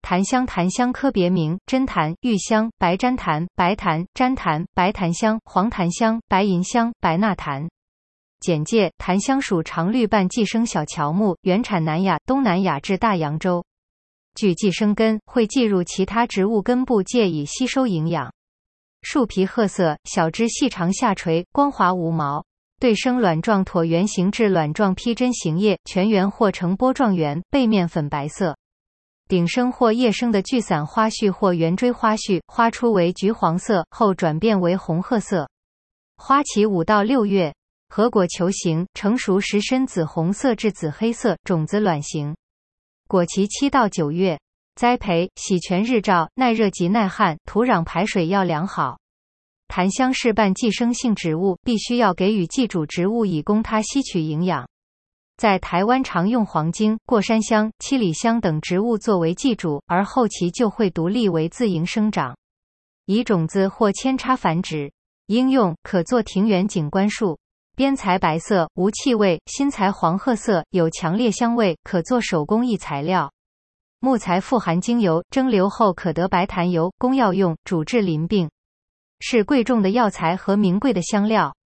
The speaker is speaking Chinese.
檀香檀香科别名：真檀、玉香、白毡檀、白檀、毡檀、白檀香、黄檀香、白银香、白纳檀。简介：檀香属常绿瓣寄生小乔木，原产南亚、东南亚至大洋洲。具寄生根，会寄入其他植物根部，借以吸收营养。树皮褐色，小枝细长下垂，光滑无毛。对生卵状椭圆形至卵状披针形叶，全圆或呈波状圆，背面粉白色。顶生或叶生的聚散花序或圆锥花序，花初为橘黄色，后转变为红褐色。花期5到6月，核果球形，成熟时深紫红色至紫黑色，种子卵形。果期7到9月。栽培：洗泉日照，耐热及耐旱，土壤排水要良好。檀香是半寄生性植物，必须要给予寄主植物以供它吸取营养。在台湾常用黄精、过山香、七里香等植物作为寄主，而后其就会独立为自营生长，以种子或扦插繁殖。应用：可做庭园景观树。边材白色，无气味，心材黄褐色，有强烈香味，可做手工艺材料。木材富含精油，蒸馏后可得白檀油，供药用，主治淋病，是贵重的药材和名贵的香料。